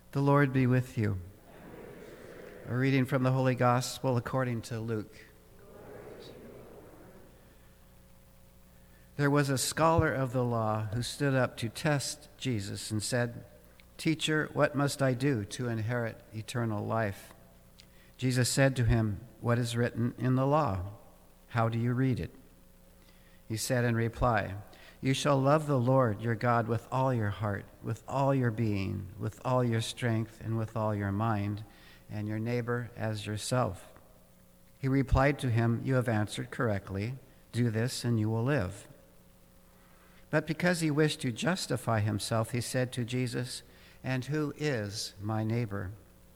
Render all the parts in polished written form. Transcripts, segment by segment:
The Lord be with you. A reading from the Holy Gospel according to Luke. There was a scholar of the law who stood up to test Jesus and said, "Teacher, what must I do to inherit eternal life?" Jesus said to him, "What is written in the law? How do you read it?" He said in reply, "You shall love the Lord your God with all your heart, with all your being, with all your strength, and with all your mind, and your neighbor as yourself." He replied to him, "You have answered correctly. Do this and you will live." But because he wished to justify himself, he said to Jesus, "And who is my neighbor?"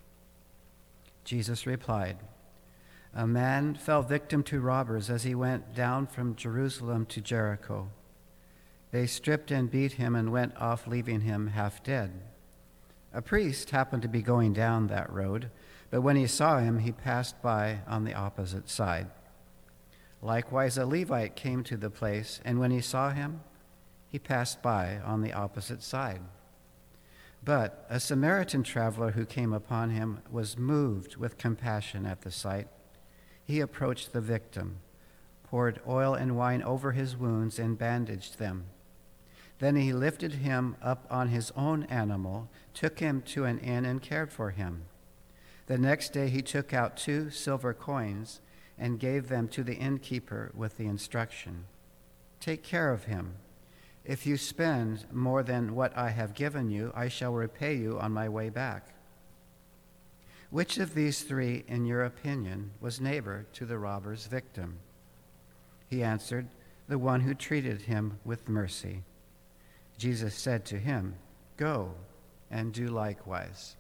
Jesus replied, "A man fell victim to robbers as he went down from Jerusalem to Jericho. They stripped and beat him and went off, leaving him half dead. A priest happened to be going down that road, but when he saw him, he passed by on the opposite side. Likewise, a Levite came to the place, and when he saw him, he passed by on the opposite side. But a Samaritan traveler who came upon him was moved with compassion at the sight. He approached the victim, poured oil and wine over his wounds, and bandaged them. Then he lifted him up on his own animal, took him to an inn, and cared for him. The next day he took out 2 silver coins and gave them to the innkeeper with the instruction, 'Take care of him. If you spend more than what I have given you, I shall repay you on my way back.' Which of these 3, in your opinion, was neighbor to the robber's victim?" He answered, "The one who treated him with mercy." Jesus said to him, "Go and do likewise."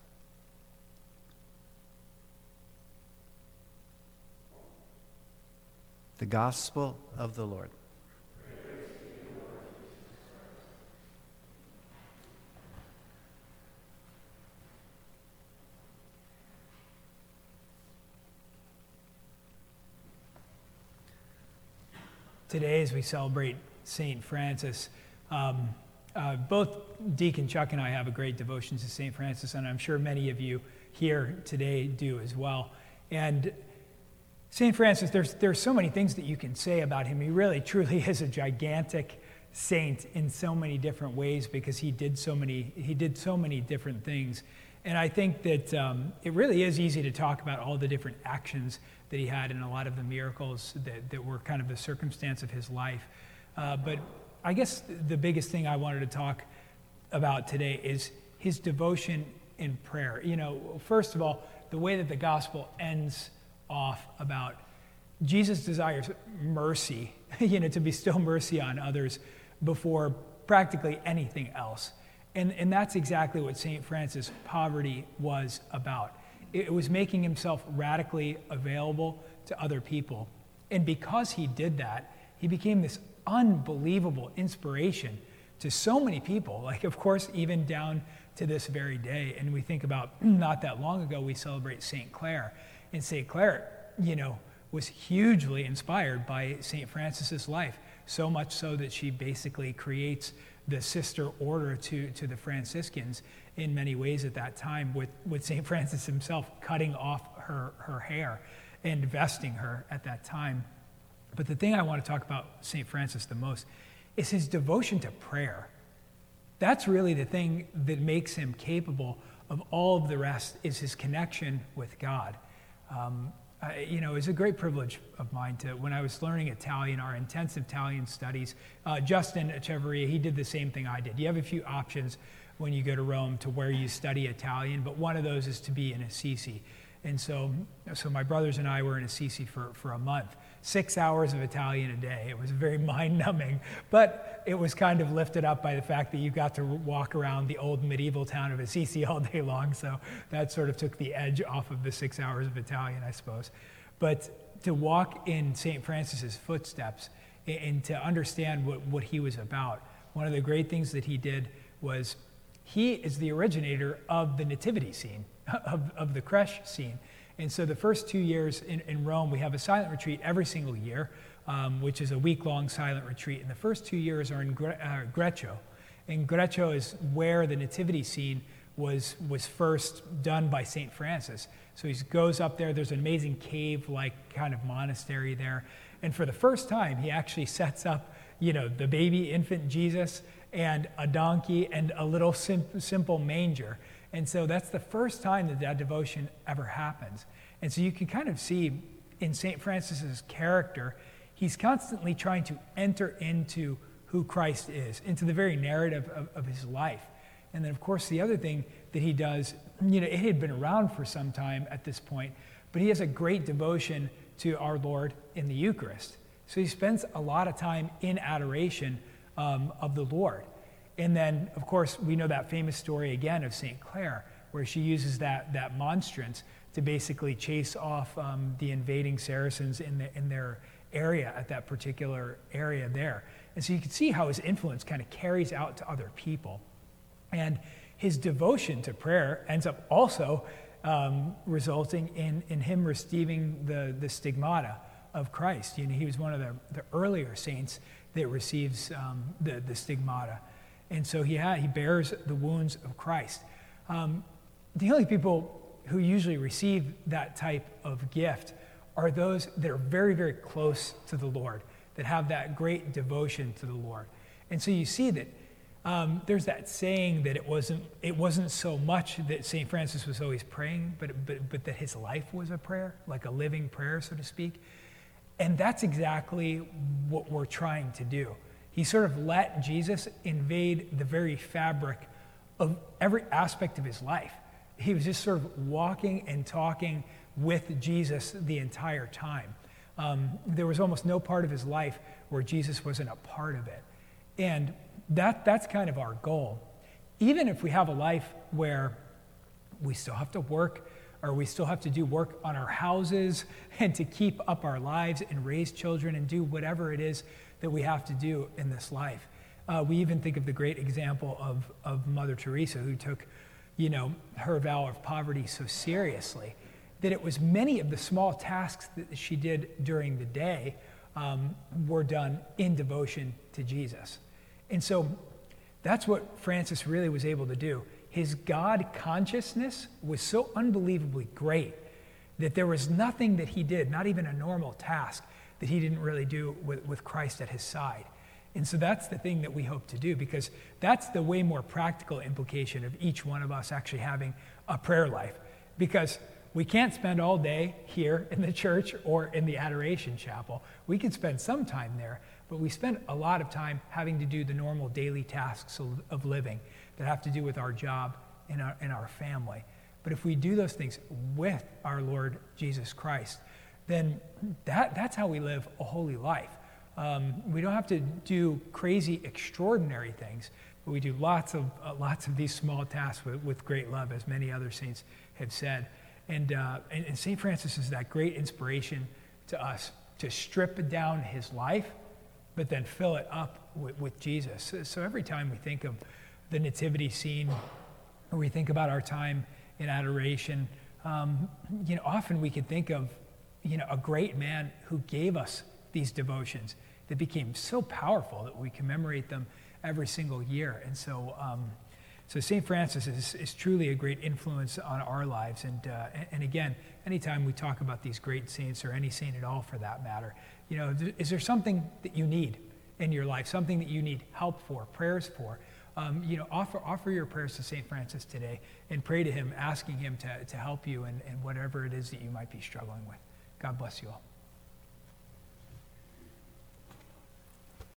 The Gospel of the Lord. Today, as we celebrate St. Francis, both Deacon Chuck and I have a great devotion to St. Francis, and I'm sure many of you here today do as well. And St. Francis, there's so many things that you can say about him. He really, truly is a gigantic saint in so many different ways because he did so many different things. And I think that it really is easy to talk about all the different actions that he had and a lot of the miracles that were kind of the circumstance of his life. But I guess the biggest thing I wanted to talk about today is his devotion in prayer. You know, first of all, the way that the gospel ends off about Jesus desires mercy, to bestow mercy on others before practically anything else. And that's exactly what St. Francis' poverty was about. It was making himself radically available to other people. And because he did that, he became this unbelievable inspiration to so many people, like, of course, even down to this very day. And we think about not that long ago, we celebrate St. Clare. And St. Clare, was hugely inspired by St. Francis's life, so much so that she basically creates the sister order to the Franciscans in many ways at that time, with St. Francis himself cutting off her hair and vesting her at that time. But the thing I want to talk about St. Francis the most is his devotion to prayer. That's really the thing that makes him capable of all of the rest, is his connection with God. It was a great privilege of mine when I was learning Italian, our intensive Italian studies, Justin Echeverria, he did the same thing I did. You have a few options when you go to Rome to where you study Italian, but one of those is to be in Assisi. And so my brothers and I were in Assisi for a month, 6 hours of Italian a day. It was very mind-numbing, but it was kind of lifted up by the fact that you got to walk around the old medieval town of Assisi all day long, so that sort of took the edge off of the 6 hours of Italian, I suppose. But to walk in St. Francis's footsteps and to understand what he was about, one of the great things that he did was he is the originator of the nativity scene, of the creche scene. And so the first 2 years in Rome, we have a silent retreat every single year, which is a week-long silent retreat. And the first 2 years are in Greccio. And Greccio is where the nativity scene was first done by St. Francis. So he goes up there, there's an amazing cave-like kind of monastery there. And for the first time, he actually sets up, the baby infant Jesus and a donkey and a little simple manger. And so that's the first time that devotion ever happens. And so you can kind of see in St. Francis's character, he's constantly trying to enter into who Christ is, into the very narrative of his life. And then, of course, the other thing that he does, it had been around for some time at this point, but he has a great devotion to our Lord in the Eucharist. So he spends a lot of time in adoration of the Lord. And then, of course, we know that famous story again of St. Clare, where she uses that monstrance to basically chase off the invading Saracens in their area, at that particular area there. And so you can see how his influence kind of carries out to other people. And his devotion to prayer ends up also resulting in him receiving the stigmata of Christ. He was one of the earlier saints that receives the stigmata. And so he bears the wounds of Christ. The only people who usually receive that type of gift are those that are very, very close to the Lord, that have that great devotion to the Lord. And so you see that there's that saying that it wasn't so much that St. Francis was always praying, but that his life was a prayer, like a living prayer, so to speak. And that's exactly what we're trying to do. He sort of let Jesus invade the very fabric of every aspect of his life. He was just sort of walking and talking with Jesus the entire time. There was almost no part of his life where Jesus wasn't a part of it. And that's kind of our goal. Even if we have a life where we still have to work, or we still have to do work on our houses and to keep up our lives and raise children and do whatever it is that we have to do in this life. We even think of the great example of Mother Teresa, who took, her vow of poverty so seriously that it was many of the small tasks that she did during the day were done in devotion to Jesus. And so that's what Francis really was able to do. His God consciousness was so unbelievably great that there was nothing that he did, not even a normal task, that he didn't really do with Christ at his side. And so that's the thing that we hope to do, because that's the way more practical implication of each one of us actually having a prayer life. Because we can't spend all day here in the church or in the adoration chapel. We can spend some time there, but we spend a lot of time having to do the normal daily tasks of living that have to do with our job and our family. But if we do those things with our Lord Jesus Christ, then that's how we live a holy life. We don't have to do crazy, extraordinary things, but we do lots of these small tasks with great love, as many other saints have said. And St. Francis is that great inspiration to us to strip down his life, but then fill it up with Jesus. So every time we think of the nativity scene, or we think about our time in adoration, often we could think of, a great man who gave us these devotions that became so powerful that we commemorate them every single year. And so St. Francis is truly a great influence on our lives. And again, anytime we talk about these great saints, or any saint at all for that matter, is there something that you need in your life, something that you need help for, prayers for? Offer your prayers to St. Francis today and pray to him, asking him to help you in whatever it is that you might be struggling with. God bless you all.